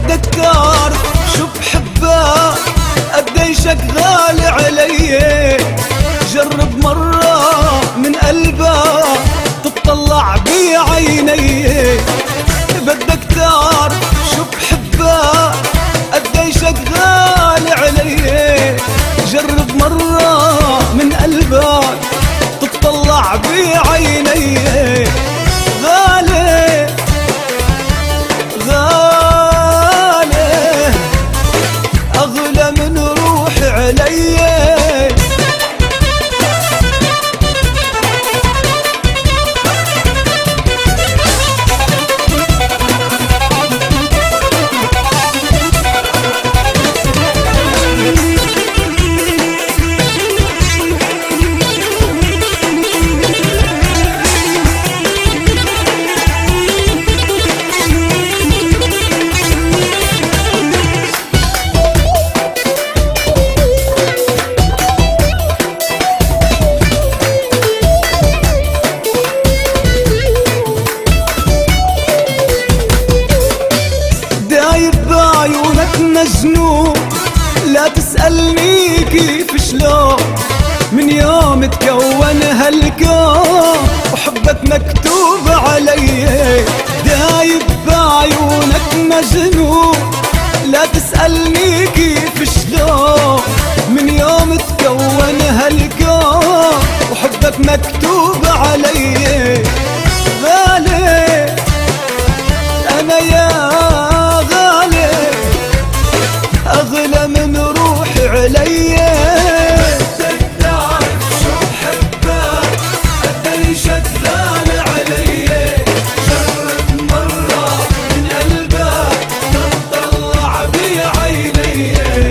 بدك تعرف شو بحبك قديشك غالي علي. جرب مرة من قلبك تطلع بعيني. بدك تعرف شو بحبك قديشك غالي علي. جرب مرة من قلبك تطلع بعيني. غالي غالي أغلى من روحي علي. مجنون لا تسألني كيف شلون، من يوم تكون هالكون وحبك مكتوب علي. دايب بعيونك مجنون لا تسألني كيف شلون، من يوم تكون هالكون وحبك مكتوب علي. غالي أنا يا غالي أغلى من روحي علي. بدك تعرف شو بحبك قديشك غالي علي. جرب مرة من قلبك تطلع بعيني.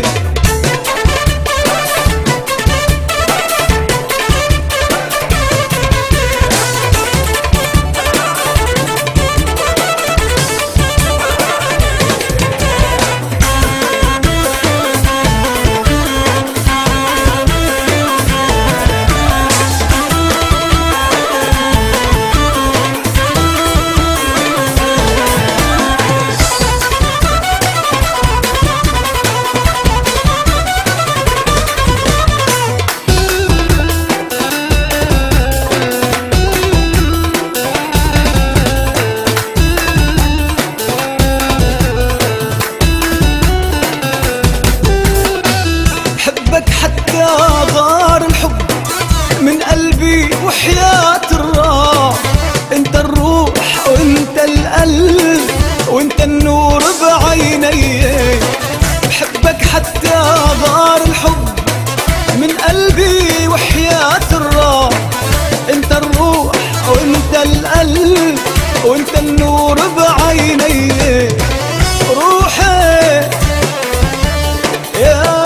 حتى غار الحب من قلبي وحياة الراح. انت الروح وانت القلب وانت النور بعيني. بحبك حتى غار الحب من قلبي وحياة الراح. انت الروح وانت القلب وانت النور بعيني. روحي يا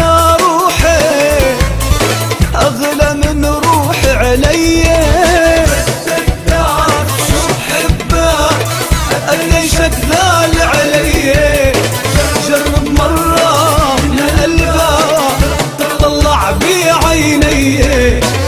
أغلى من روحي علي. بدك تعرف شو بحبك قديشك غالي علي. جرب مرة من قلبك تطلع بعيني.